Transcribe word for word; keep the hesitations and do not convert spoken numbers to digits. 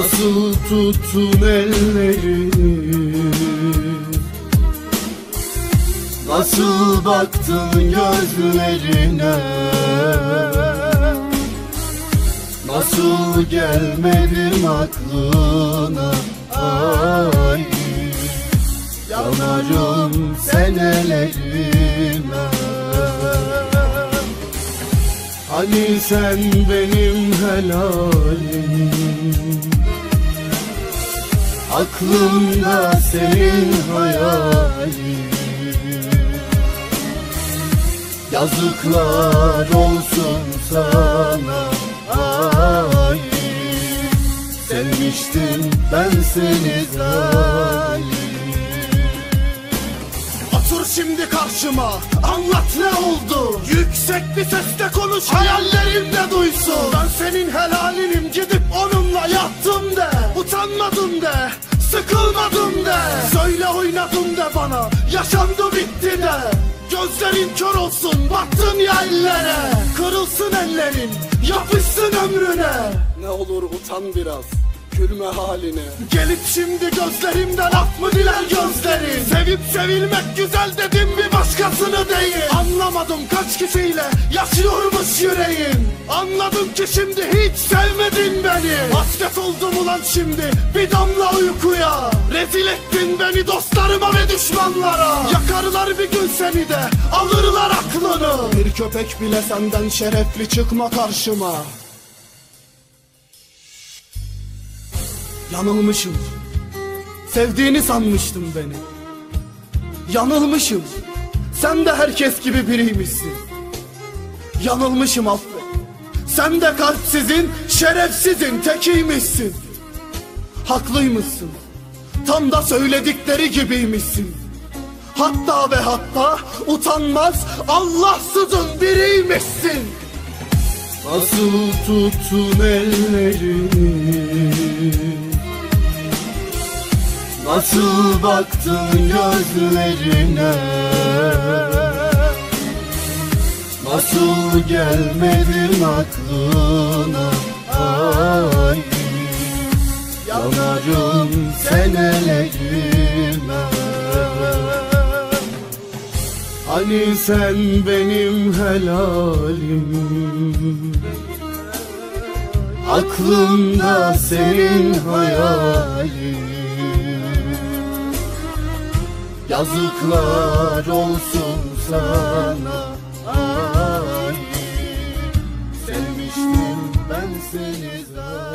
Nasıl tuttun ellerini, nasıl baktın gözlerine, nasıl gelmedim aklına. Ay, yanarım senelerime. Hani sen benim helalim, aklımda senin hayalin. Yazıklar olsun sana, ay, sevmiştim ben seni zalim. Otur şimdi karşıma, anlat ne oldu? Yüksek bir sesle konuş, hayallerim de duysun. Ben senin helalinim, gidip onunla yattım de. Utanmadım de, sıkılmadım de. Söyle oynadım de bana, yaşandı bitti de. Gözlerin kör olsun, baktın ya ellere. Kırılsın ellerin, yapışsın ömrüne. Ne olur utan biraz, gülme haline. Gelip şimdi gözlerimden laf mı diler gözlerin? Sevip sevilmek güzel dedim, bir başkasını değil. Anlamadım kaç kişiyle yaşıyormuş yüreğin. Anladım ki şimdi hiç sevmedin beni. Hasret oldum ulan şimdi bir damla uykuya. Rezil ettin beni dostlarıma ve düşmanlara. Yakarlar bir gün seni de, alırlar aklını. Bir köpek bile senden şerefli, çıkma karşıma. Yanılmışım, sevdiğini sanmıştım beni. Yanılmışım, sen de herkes gibi biriymişsin. Yanılmışım, affet. Sen de kalpsizin, şerefsizin tekiymişsin. Haklıymışsın, tam da söyledikleri gibiymişsin. Hatta ve hatta utanmaz, Allahsızın biriymişsin. Nasıl tuttun ellerini, nasıl baktın gözlerine, nasıl gelmedim aklına. Ay, yanarım senelerime. Hani sen benim helalim, aklımda senin hayalin. Yazıklar olsun sana, ay, sevmiştim ben seni zaten.